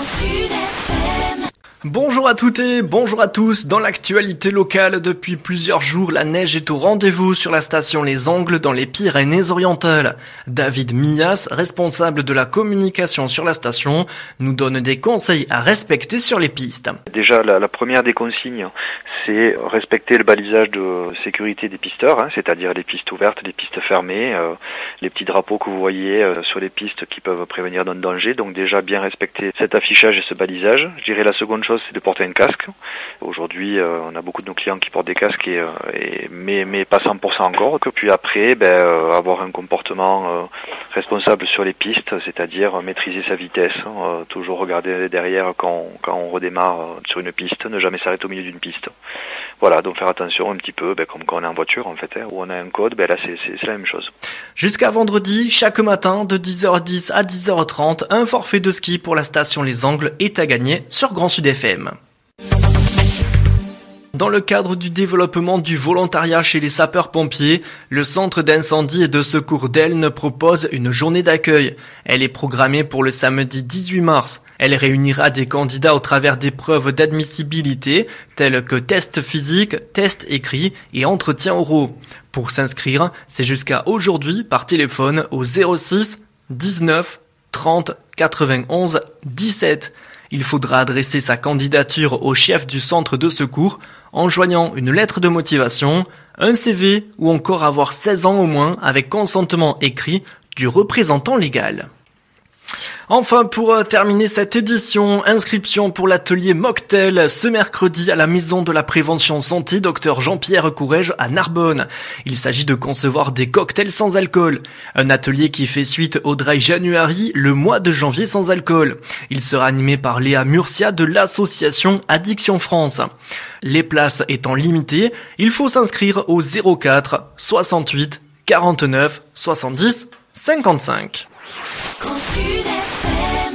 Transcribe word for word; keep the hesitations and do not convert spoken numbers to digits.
Bonjour à toutes et bonjour à tous. Dans l'actualité locale, depuis plusieurs jours, la neige est au rendez-vous sur la station Les Angles dans les Pyrénées-Orientales. David Millas, responsable de la communication sur la station, nous donne des conseils à respecter sur les pistes. Déjà, la, la première des consignes, c'est respecter le balisage de sécurité des pisteurs, hein, c'est-à-dire les pistes ouvertes, les pistes fermées, euh, les petits drapeaux que vous voyez euh, sur les pistes qui peuvent prévenir d'un danger. Donc déjà, bien respecter cet affichage et ce balisage. Je dirais la seconde chose, c'est de porter un casque. Aujourd'hui, euh, on a beaucoup de nos clients qui portent des casques, et, euh, et, mais, mais pas cent pour cent encore. Que puis après, ben, euh, avoir un comportement euh, responsable sur les pistes, c'est-à-dire maîtriser sa vitesse, euh, toujours regarder derrière quand, quand on redémarre euh, sur une piste, ne jamais s'arrêter au milieu d'une piste. Voilà, donc faire attention un petit peu, ben, comme quand on est en voiture en fait, hein, où on a un code, ben là c'est, c'est, c'est la même chose. Jusqu'à vendredi, chaque matin de dix heures dix à dix heures trente, un forfait de ski pour la station Les Angles est à gagner sur Grand Sud F M. Dans le cadre du développement du volontariat chez les sapeurs-pompiers, le centre d'incendie et de secours d'Elne propose une journée d'accueil. Elle est programmée pour le samedi dix-huit mars. Elle réunira des candidats au travers d'épreuves d'admissibilité telles que tests physiques, tests écrits et entretiens oraux. Pour s'inscrire, c'est jusqu'à aujourd'hui par téléphone au zéro six dix-neuf trente quatre-vingt-onze dix-sept. Il faudra adresser sa candidature au chef du centre de secours en joignant une lettre de motivation, un C V ou encore avoir seize ans au moins avec consentement écrit du représentant légal. Enfin, pour terminer cette édition, inscription pour l'atelier Mocktail ce mercredi à la Maison de la Prévention Santé Docteur Jean-Pierre Courrèges à Narbonne. Il s'agit de concevoir des cocktails sans alcool. Un atelier qui fait suite au Dry January, le mois de janvier sans alcool. Il sera animé par Léa Murcia de l'association Addiction France. Les places étant limitées, il faut s'inscrire au zéro quatre soixante-huit quarante-neuf soixante-dix cinquante-cinq.